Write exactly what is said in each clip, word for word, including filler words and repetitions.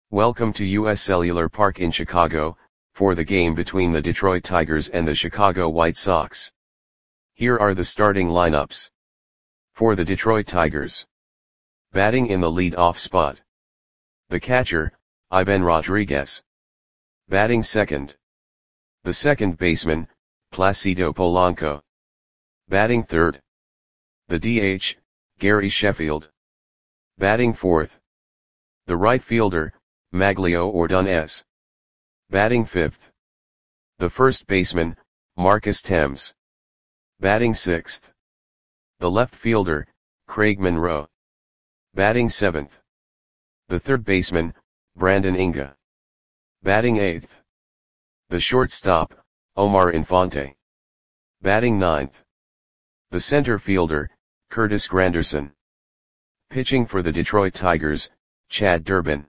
Welcome to U S Cellular Park in Chicago, for the game between the Detroit Tigers and the Chicago White Sox. Here are the starting lineups. For the Detroit Tigers. Batting in the lead-off spot. The catcher, Ivan Rodriguez. Batting second. The second baseman, Placido Polanco. Batting third. The D H, Gary Sheffield. Batting fourth. The right fielder, Maglio Ordonez. Batting fifth. The first baseman, Marcus Thames. Batting sixth. The left fielder, Craig Monroe. Batting seventh. The third baseman, Brandon Inga. Batting eighth. The shortstop, Omar Infante. Batting ninth. The center fielder, Curtis Granderson. Pitching for the Detroit Tigers, Chad Durbin.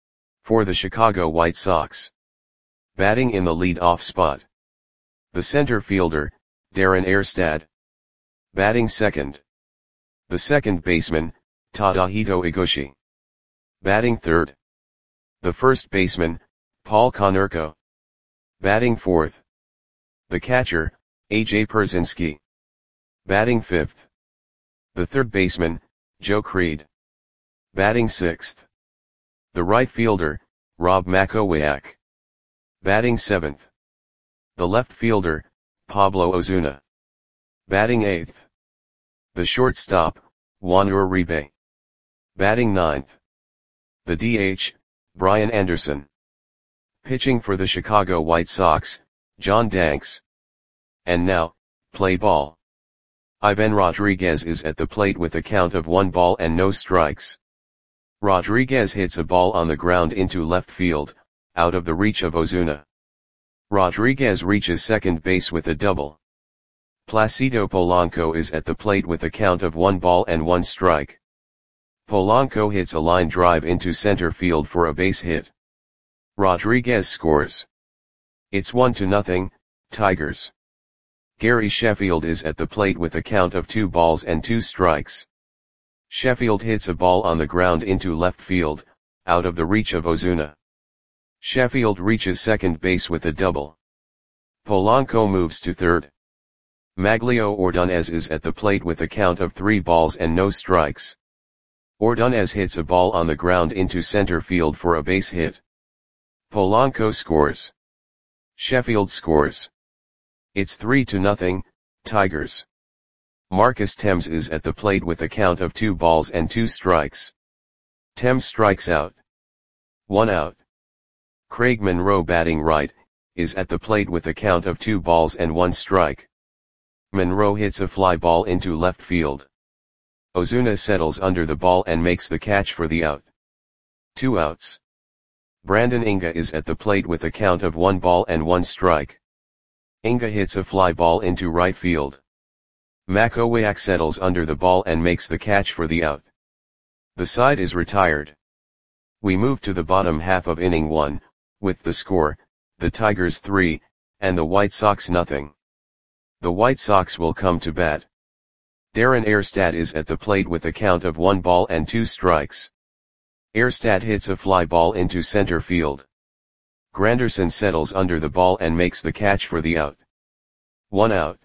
For the Chicago White Sox. Batting in the lead-off spot. The center fielder, Darren Erstad. Batting second. The second baseman, Tadahito Iguchi. Batting third. The first baseman, Paul Konerko. Batting fourth. The catcher, A J Pierzynski. Batting fifth. The third baseman, Joe Creed. Batting sixth. The right fielder, Rob Makowiak. Batting seventh. The left fielder, Pablo Ozuna. Batting eighth. The shortstop, Juan Uribe. Batting ninth. The D H, Brian Anderson. Pitching for the Chicago White Sox, John Danks. And now, play ball. Ivan Rodriguez is at the plate with a count of one ball and no strikes. Rodriguez hits a ball on the ground into left field, out of the reach of Ozuna. Rodriguez reaches second base with a double. Placido Polanco is at the plate with a count of one ball and one strike. Polanco hits a line drive into center field for a base hit. Rodriguez scores. It's one to nothing, Tigers. Gary Sheffield is at the plate with a count of two balls and two strikes. Sheffield hits a ball on the ground into left field, out of the reach of Ozuna. Sheffield reaches second base with a double. Polanco moves to third. Maglio Ordonez is at the plate with a count of three balls and no strikes. Ordonez hits a ball on the ground into center field for a base hit. Polanco scores. Sheffield scores. It's three to nothing, Tigers. Marcus Thames is at the plate with a count of two balls and two strikes. Thames strikes out. One out. Craig Monroe, batting right, is at the plate with a count of two balls and one strike. Monroe hits a fly ball into left field. Ozuna settles under the ball and makes the catch for the out. Two outs. Brandon Inga is at the plate with a count of one ball and one strike. Inga hits a fly ball into right field. Makowiak settles under the ball and makes the catch for the out. The side is retired. We move to the bottom half of inning one, with the score, the Tigers three, and the White Sox nothing. The White Sox will come to bat. Darren Erstad is at the plate with a count of one ball and two strikes. Erstad hits a fly ball into center field. Granderson settles under the ball and makes the catch for the out. One out.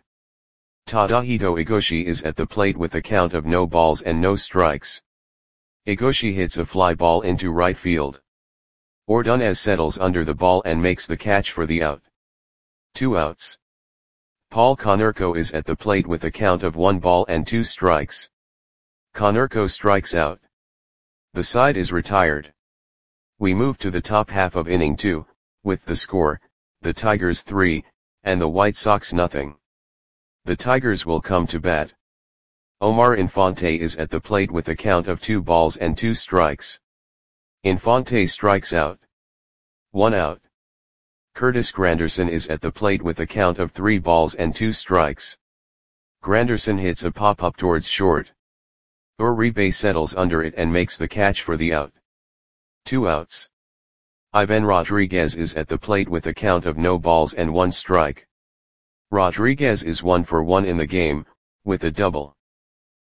Tadahito Iguchi is at the plate with a count of no balls and no strikes. Iguchi hits a fly ball into right field. Ordonez settles under the ball and makes the catch for the out. Two outs. Paul Konerko is at the plate with a count of one ball and two strikes. Konerko strikes out. The side is retired. We move to the top half of inning two, with the score, the Tigers three, and the White Sox nothing. The Tigers will come to bat. Omar Infante is at the plate with a count of two balls and two strikes. Infante strikes out. One out. Curtis Granderson is at the plate with a count of three balls and two strikes. Granderson hits a pop-up towards short. Uribe settles under it and makes the catch for the out. Two outs. Ivan Rodriguez is at the plate with a count of no balls and one strike. Rodriguez is one for one in the game, with a double.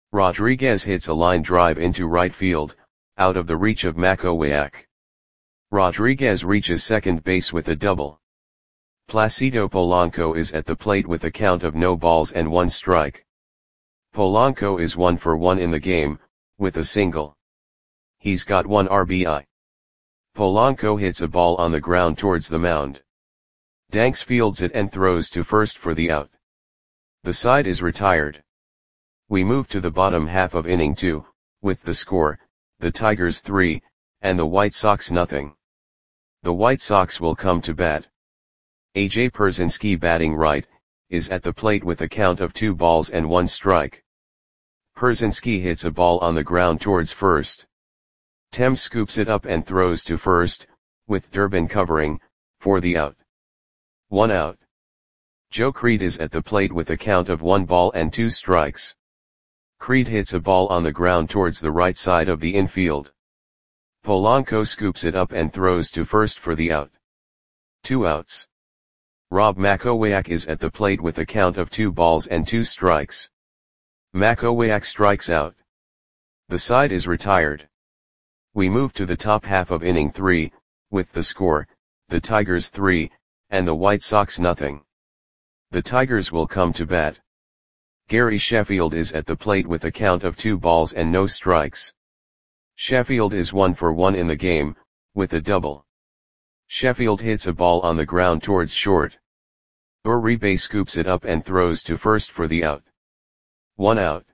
Rodriguez hits a line drive into right field, out of the reach of Makowiak. Rodriguez reaches second base with a double. Placido Polanco is at the plate with a count of no balls and one strike. Polanco is one for one in the game, with a single. He's got one R B I. Polanco hits a ball on the ground towards the mound. Danks fields it and throws to first for the out. The side is retired. We move to the bottom half of inning two, with the score, the Tigers three, and the White Sox nothing. The White Sox will come to bat. A J Pierzynski, batting right, is at the plate with a count of two balls and one strike. Pierzynski hits a ball on the ground towards first. Thames scoops it up and throws to first, with Durbin covering, for the out. One out. Joe Creed is at the plate with a count of one ball and two strikes. Creed hits a ball on the ground towards the right side of the infield. Polanco scoops it up and throws to first for the out. Two outs. Rob Makowiak is at the plate with a count of two balls and two strikes. Makowiak strikes out. The side is retired. We move to the top half of inning three, with the score, the Tigers three, and the White Sox nothing. The Tigers will come to bat. Gary Sheffield is at the plate with a count of two balls and no strikes. Sheffield is one for one in the game, with a double. Sheffield hits a ball on the ground towards short. Uribe scoops it up and throws to first for the out. One out.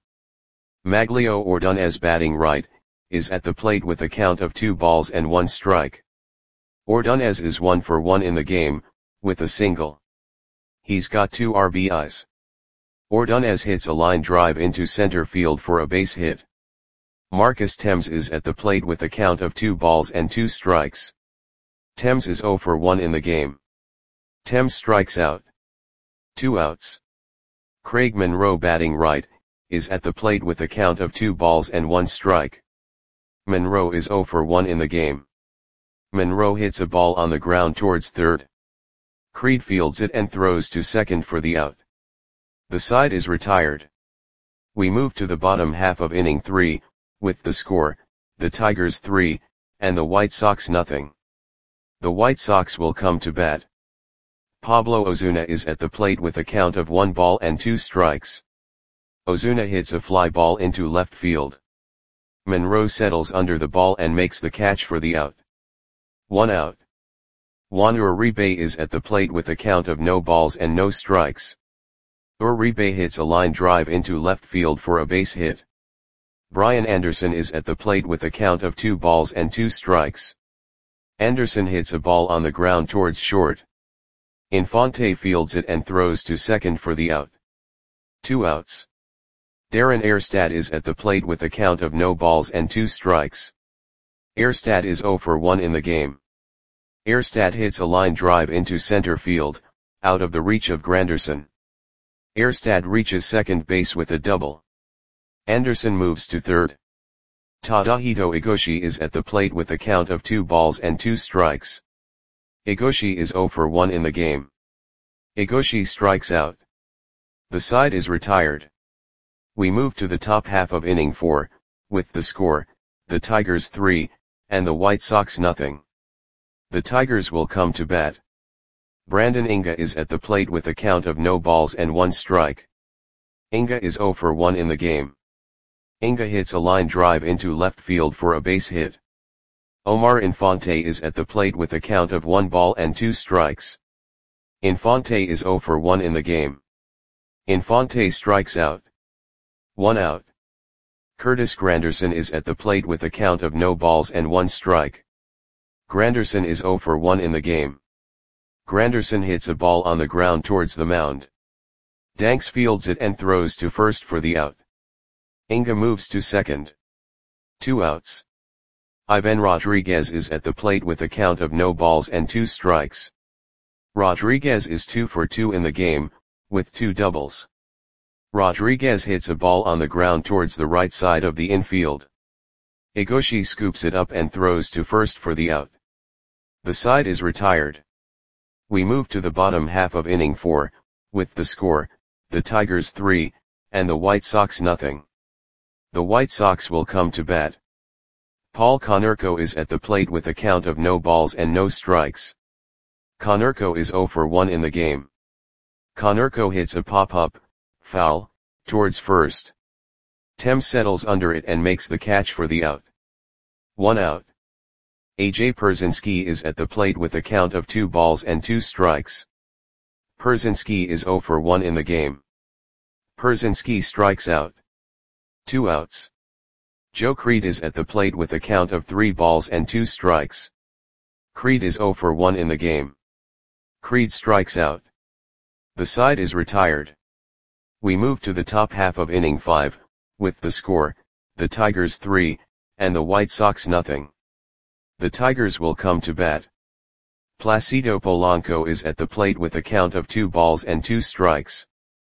Maglio Ordonez, batting right, is at the plate with a count of two balls and one strike. Ordonez is one for one in the game, with a single. He's got two R B Is. Ordonez hits a line drive into center field for a base hit. Marcus Thames is at the plate with a count of two balls and two strikes. Thames is zero for one in the game. Thames strikes out. Two outs. Craig Monroe, batting right, is at the plate with a count of two balls and one strike. Monroe is zero for one in the game. Monroe hits a ball on the ground towards third. Creed fields it and throws to second for the out. The side is retired. We move to the bottom half of inning three, with the score, the Tigers three, and the White Sox nothing. The White Sox will come to bat. Pablo Ozuna is at the plate with a count of one ball and two strikes. Ozuna hits a fly ball into left field. Monroe settles under the ball and makes the catch for the out. One out. Juan Uribe is at the plate with a count of no balls and no strikes. Uribe hits a line drive into left field for a base hit. Brian Anderson is at the plate with a count of two balls and two strikes. Anderson hits a ball on the ground towards short. Infante fields it and throws to second for the out. Two outs. Darren Erstad is at the plate with a count of no balls and two strikes. Erstad is zero for one in the game. Erstad hits a line drive into center field, out of the reach of Granderson. Erstad reaches second base with a double. Anderson moves to third. Tadahito Igoshi is at the plate with a count of two balls and two strikes. Igoshi is zero for one in the game. Igoshi strikes out. The side is retired. We move to the top half of inning four, with the score, the Tigers three, and the White Sox nothing. The Tigers will come to bat. Brandon Inga is at the plate with a count of no balls and one strike. Inga is zero for one in the game. Inga hits a line drive into left field for a base hit. Omar Infante is at the plate with a count of one ball and two strikes. Infante is zero for one in the game. Infante strikes out. One out. Curtis Granderson is at the plate with a count of no balls and one strike. Granderson is zero for one in the game. Granderson hits a ball on the ground towards the mound. Danks fields it and throws to first for the out. Inga moves to second. Two outs. Ivan Rodriguez is at the plate with a count of no balls and two strikes. Rodriguez is two for two in the game, with two doubles. Rodriguez hits a ball on the ground towards the right side of the infield. Igoshi scoops it up and throws to first for the out. The side is retired. We move to the bottom half of inning four, with the score, the Tigers three, and the White Sox nothing. The White Sox will come to bat. Paul Konerko is at the plate with a count of no balls and no strikes. Konerko is zero for one in the game. Konerko hits a pop-up, foul, towards first. Thames settles under it and makes the catch for the out. One out. A J Pierzynski is at the plate with a count of two balls and two strikes. Pierzynski is zero for one in the game. Pierzynski strikes out. Two outs. Joe Creed is at the plate with a count of three balls and two strikes. Creed is zero for one in the game. Creed strikes out. The side is retired. We move to the top half of inning five, with the score, the Tigers three, and the White Sox nothing. The Tigers will come to bat. Placido Polanco is at the plate with a count of two balls and two strikes.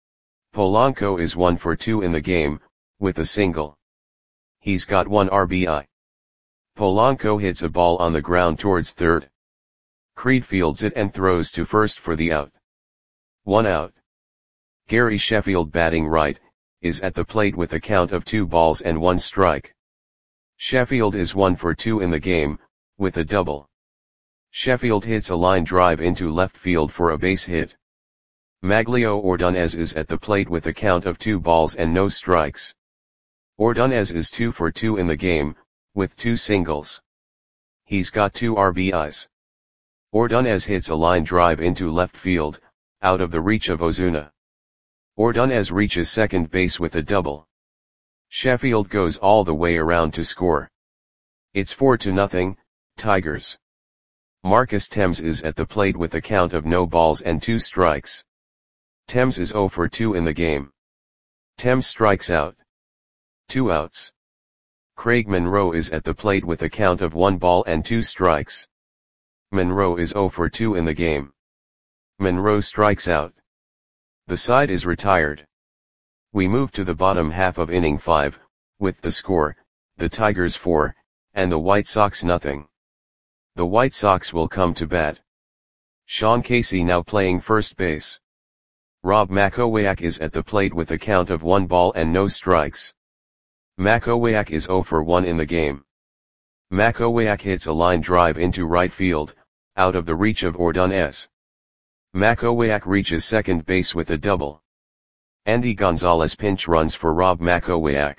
Polanco is one for two in the game, with a single. He's got one R B I. Polanco hits a ball on the ground towards third. Creed fields it and throws to first for the out. One out. Gary Sheffield, batting right, is at the plate with a count of two balls and one strike. Sheffield is one for two in the game, with a double. Sheffield hits a line drive into left field for a base hit. Maglio Ordonez is at the plate with a count of two balls and no strikes. Ordonez is two for two in the game, with two singles. He's got two R B Is. Ordonez hits a line drive into left field, out of the reach of Ozuna. Ordonez reaches second base with a double. Sheffield goes all the way around to score. It's four to nothing, Tigers. Marcus Thames is at the plate with a count of no balls and two strikes. Thames is zero for two in the game. Thames strikes out. Two outs. Craig Monroe is at the plate with a count of one ball and two strikes. Monroe is zero for two in the game. Monroe strikes out. The side is retired. We move to the bottom half of inning five, with the score, the Tigers four, and the White Sox nothing. The White Sox will come to bat. Sean Casey now playing first base. Rob Makowiak is at the plate with a count of one ball and no strikes. Makowiak is zero for one in the game. Makowiak hits a line drive into right field, out of the reach of Ordonez. Makowiak reaches second base with a double. Andy Gonzalez pinch runs for Rob Makowiak.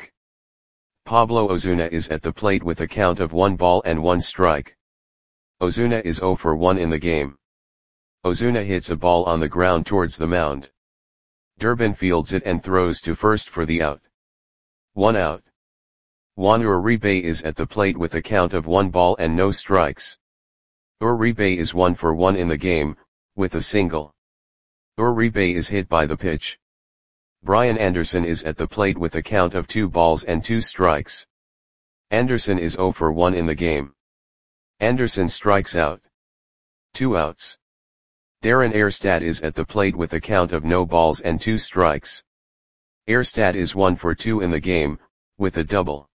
Pablo Ozuna is at the plate with a count of one ball and one strike. Ozuna is zero for one in the game. Ozuna hits a ball on the ground towards the mound. Durbin fields it and throws to first for the out. One out. Juan Uribe is at the plate with a count of one ball and no strikes. Uribe is one for one in the game, with a single. Uribe is hit by the pitch. Brian Anderson is at the plate with a count of two balls and two strikes. Anderson is zero for one in the game. Anderson strikes out. Two outs. Darren Erstad is at the plate with a count of no balls and two strikes. Erstad is one for two in the game, with a double.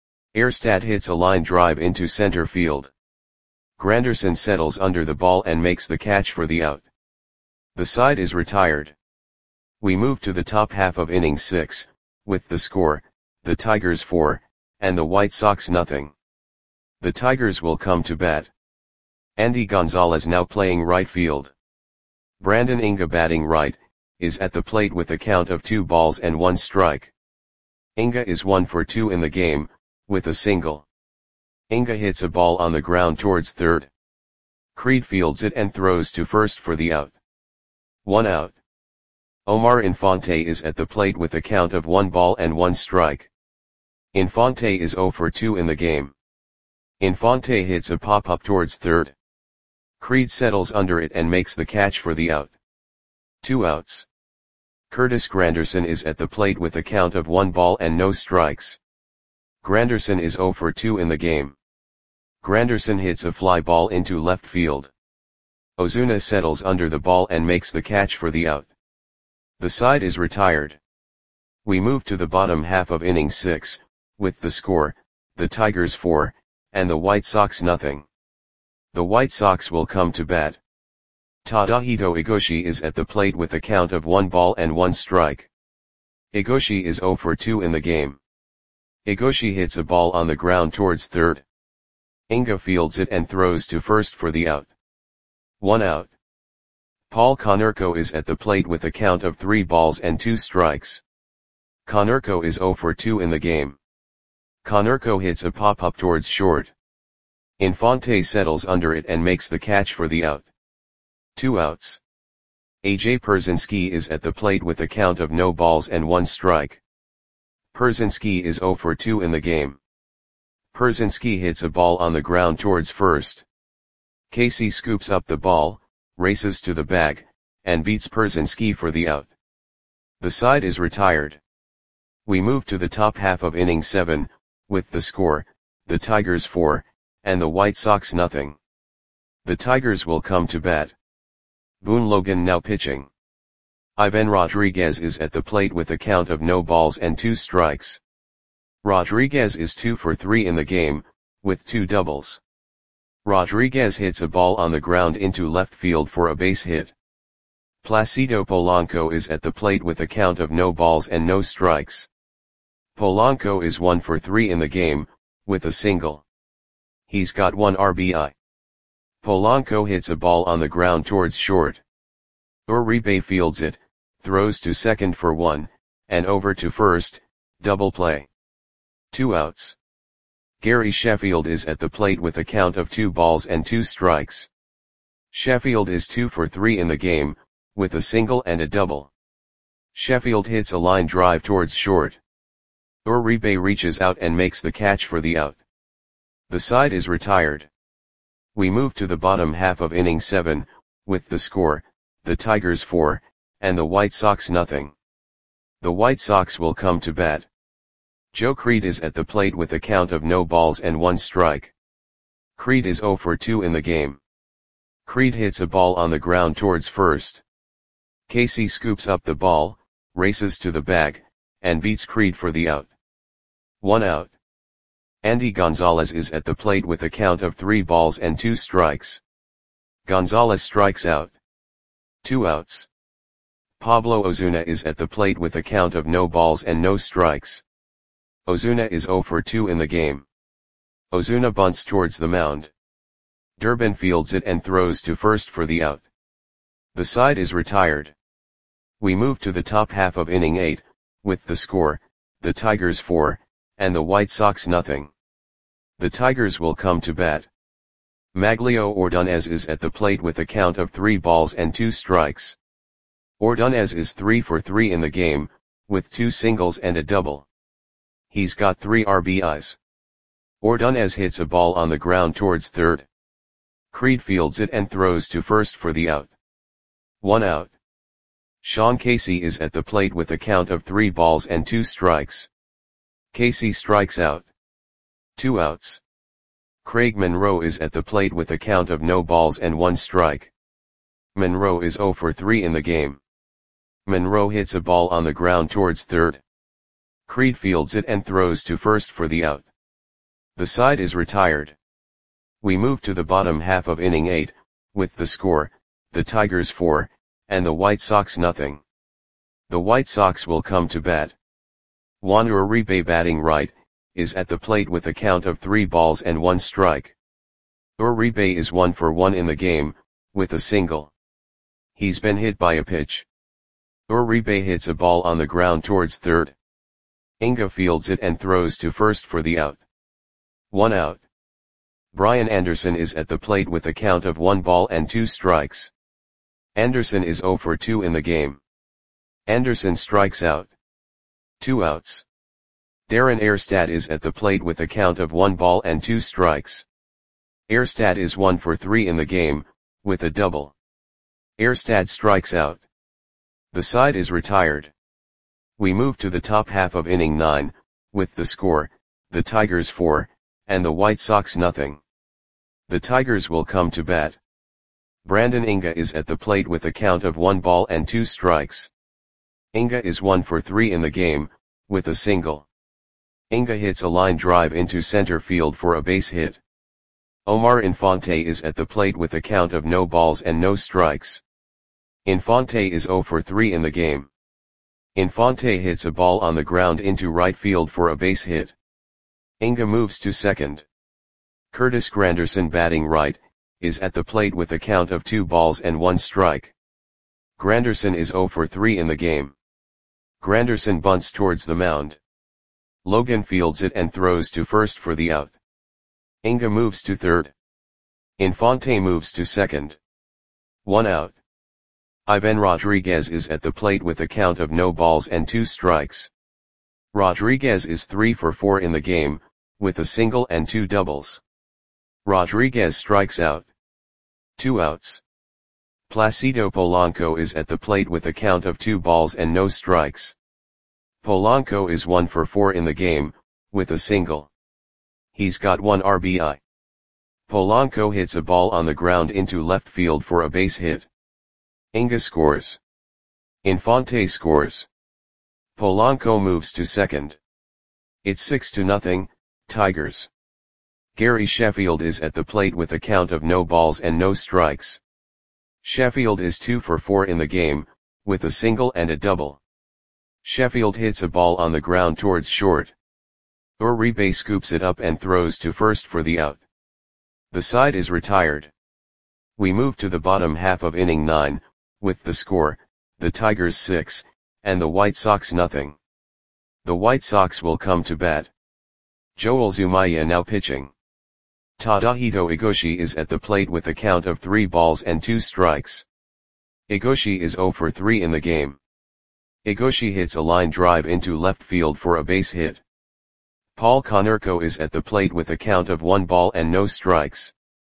Erstad hits a line drive into center field. Granderson settles under the ball and makes the catch for the out. The side is retired. We move to the top half of inning six, with the score, the Tigers four, and the White Sox nothing. The Tigers will come to bat. Andy Gonzalez now playing right field. Brandon Inga, batting right, is at the plate with a count of two balls and one strike. Inga is one for two in the game, with a single. Inga hits a ball on the ground towards third. Creed fields it and throws to first for the out. One out. Omar Infante is at the plate with a count of one ball and one strike. Infante is zero for two in the game. Infante hits a pop-up towards third. Creed settles under it and makes the catch for the out. Two outs. Curtis Granderson is at the plate with a count of one ball and no strikes. Granderson is zero for two in the game. Granderson hits a fly ball into left field. Ozuna settles under the ball and makes the catch for the out. The side is retired. We move to the bottom half of inning six, with the score, the Tigers four, and the White Sox nothing. The White Sox will come to bat. Tadahito Igoshi is at the plate with a count of one ball and one strike. Igoshi is zero for two in the game. Igoshi hits a ball on the ground towards third. Inga fields it and throws to first for the out. One out. Paul Konerko is at the plate with a count of three balls and two strikes. Konerko is zero for two in the game. Konerko hits a pop-up towards short. Infante settles under it and makes the catch for the out. Two outs. A J Pierzynski is at the plate with a count of no balls and one strike. Pierzynski is zero for two in the game. Pierzynski hits a ball on the ground towards first. Casey scoops up the ball, races to the bag, and beats Pierzynski for the out. The side is retired. We move to the top half of inning seven, with the score, the Tigers four, and the White Sox nothing. The Tigers will come to bat. Boone Logan now pitching. Ivan Rodriguez is at the plate with a count of no balls and two strikes. Rodriguez is two for three in the game, with two doubles. Rodriguez hits a ball on the ground into left field for a base hit. Placido Polanco is at the plate with a count of no balls and no strikes. Polanco is one for three in the game, with a single. He's got one R B I. Polanco hits a ball on the ground towards short. Uribe fields it, throws to second for one, and over to first, double play. Two outs. Gary Sheffield is at the plate with a count of two balls and two strikes. Sheffield is two for three in the game, with a single and a double. Sheffield hits a line drive towards short. Uribe reaches out and makes the catch for the out. The side is retired. We move to the bottom half of inning seven, with the score, the Tigers four, and the White Sox nothing. The White Sox will come to bat. Joe Creed is at the plate with a count of no balls and one strike. Creed is zero for two in the game. Creed hits a ball on the ground towards first. Casey scoops up the ball, races to the bag, and beats Creed for the out. One out. Andy Gonzalez is at the plate with a count of three balls and two strikes. Gonzalez strikes out. Two outs. Pablo Ozuna is at the plate with a count of no balls and no strikes. Ozuna is zero for two in the game. Ozuna bunts towards the mound. Durbin fields it and throws to first for the out. The side is retired. We move to the top half of inning eight, with the score, the Tigers four, and the White Sox nothing. The Tigers will come to bat. Maglio Ordonez is at the plate with a count of three balls and two strikes. Ordonez is three for three in the game, with two singles and a double. He's got three R B Is. Ordonez hits a ball on the ground towards third. Creed fields it and throws to first for the out. One out. Sean Casey is at the plate with a count of three balls and two strikes. Casey strikes out. Two outs. Craig Monroe is at the plate with a count of no balls and one strike. Monroe is zero for three in the game. Monroe hits a ball on the ground towards third. Creed fields it and throws to first for the out. The side is retired. We move to the bottom half of inning eight, with the score, the Tigers four, and the White Sox nothing. The White Sox will come to bat. Juan Uribe, batting right, is at the plate with a count of three balls and one strike. Uribe is one for one in the game, with a single. He's been hit by a pitch. Uribe hits a ball on the ground towards third. Inga fields it and throws to first for the out. One out. Brian Anderson is at the plate with a count of one ball and two strikes. Anderson is zero for two in the game. Anderson strikes out. Two outs. Darren Erstad is at the plate with a count of one ball and two strikes. Erstad is one for three in the game, with a double. Erstad strikes out. The side is retired. We move to the top half of inning nine, with the score, the Tigers four, and the White Sox nothing. The Tigers will come to bat. Brandon Inga is at the plate with a count of one ball and two strikes. Inga is one for three in the game, with a single. Inga hits a line drive into center field for a base hit. Omar Infante is at the plate with a count of no balls and no strikes. Infante is zero for three in the game. Infante hits a ball on the ground into right field for a base hit. Inga moves to second. Curtis Granderson batting right, is at the plate with a count of two balls and one strike. Granderson is zero for three in the game. Granderson bunts towards the mound. Logan fields it and throws to first for the out. Inga moves to third. Infante moves to second. One out. Ivan Rodriguez is at the plate with a count of no balls and two strikes. Rodriguez is three for four in the game, with a single and two doubles. Rodriguez strikes out. Two outs. Placido Polanco is at the plate with a count of two balls and no strikes. Polanco is one for four in the game, with a single. He's got one R B I. Polanco hits a ball on the ground into left field for a base hit. Inga scores. Infante scores. Polanco moves to second. It's six to nothing, Tigers. Gary Sheffield is at the plate with a count of no balls and no strikes. Sheffield is two for four in the game, with a single and a double. Sheffield hits a ball on the ground towards short. Uribe scoops it up and throws to first for the out. The side is retired. We move to the bottom half of inning nine, with the score, the Tigers six, and the White Sox nothing. The White Sox will come to bat. Joel Zumaya now pitching. Tadahito Igoshi is at the plate with a count of three balls and two strikes. Igoshi is zero for three in the game. Igoshi hits a line drive into left field for a base hit. Paul Konerko is at the plate with a count of one ball and no strikes.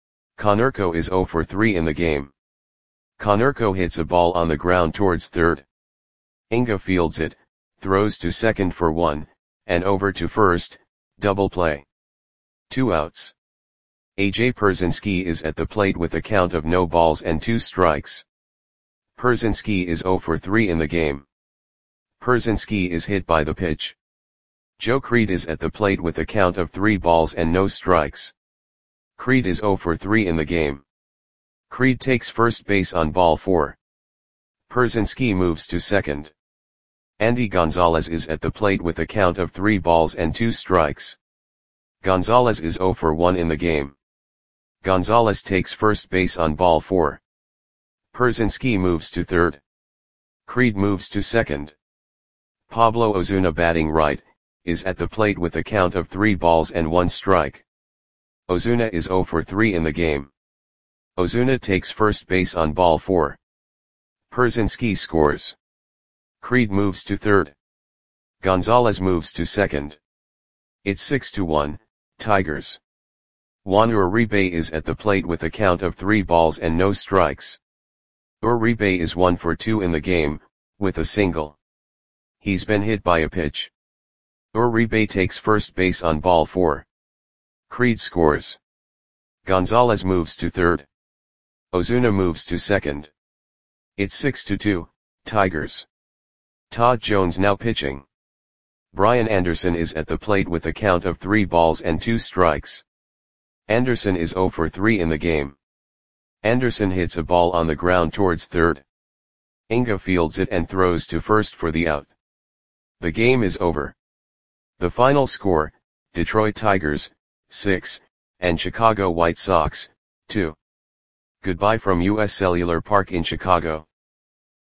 Konerko is zero for three in the game. Konerko hits a ball on the ground towards third. Inga fields it, throws to second for one, and over to first, double play. Two outs. A J Pierzynski is at the plate with a count of no balls and two strikes. Pierzynski is zero for three in the game. Pierzynski is hit by the pitch. Joe Creed is at the plate with a count of three balls and no strikes. Creed is zero for three in the game. Creed takes first base on ball four. Pierzynski moves to second. Andy Gonzalez is at the plate with a count of three balls and two strikes. Gonzalez is zero for one in the game. Gonzalez takes first base on ball four. Pierzynski moves to third. Creed moves to second. Pablo Ozuna batting right, is at the plate with a count of three balls and one strike. Ozuna is zero for three in the game. Ozuna takes first base on ball four. Pierzynski scores. Creed moves to third. Gonzalez moves to second. It's six to one, Tigers. Juan Uribe is at the plate with a count of three balls and no strikes. Uribe is one for two in the game, with a single. He's been hit by a pitch. Uribe takes first base on ball four. Creed scores. Gonzalez moves to third. Ozuna moves to second. It's six to two, Tigers. Todd Jones now pitching. Brian Anderson is at the plate with a count of three balls and two strikes. Anderson is zero for three in the game. Anderson hits a ball on the ground towards third. Inga fields it and throws to first for the out. The game is over. The final score, Detroit Tigers, six, and Chicago White Sox, two. Goodbye from U S Cellular Park in Chicago.